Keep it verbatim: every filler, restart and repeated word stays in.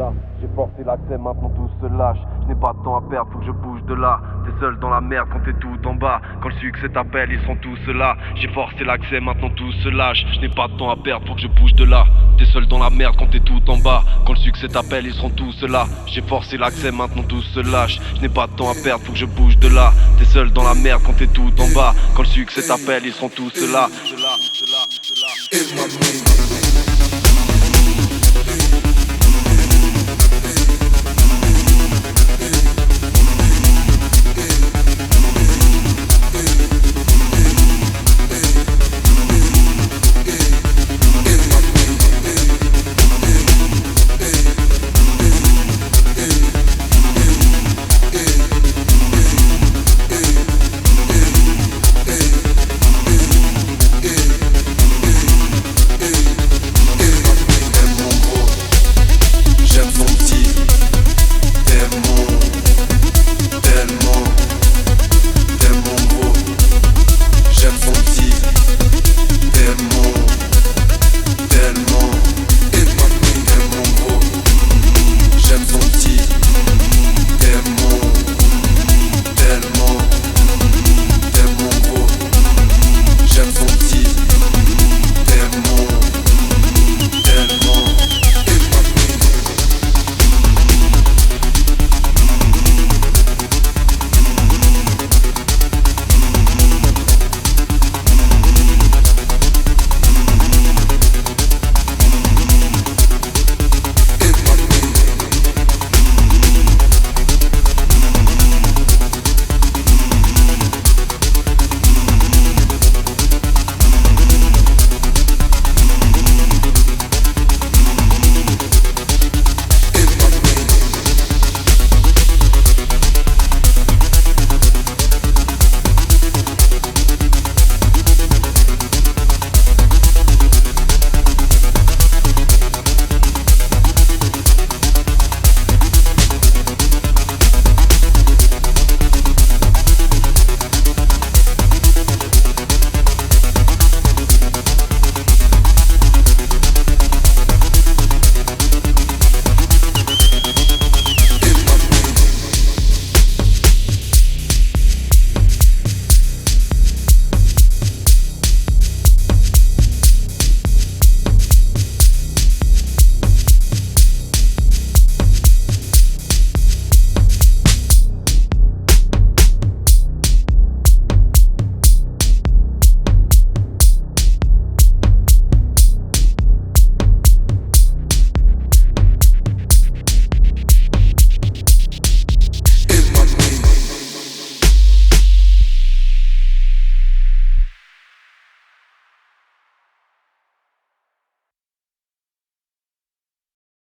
là. J'ai forcé l'accès, maintenant tout se lâche. Je n'ai pas de temps à perdre, faut que je bouge de là. T'es seul dans la merde quand t'es tout en bas. Quand le succès t'appelle, ils sont tous là. J'ai forcé l'accès, maintenant tout se lâche. Je n'ai pas de temps à perdre, faut que je bouge de là. T'es seul dans la merde quand t'es tout en bas. Quand le succès t'appelle, ils seront tous là. J'ai forcé l'accès, maintenant tout se lâche. Je n'ai pas de temps à perdre, faut que je bouge de là. T'es seul dans la merde quand t'es tout en bas. Quand le succès t'appelle, ils seront tous là. It's my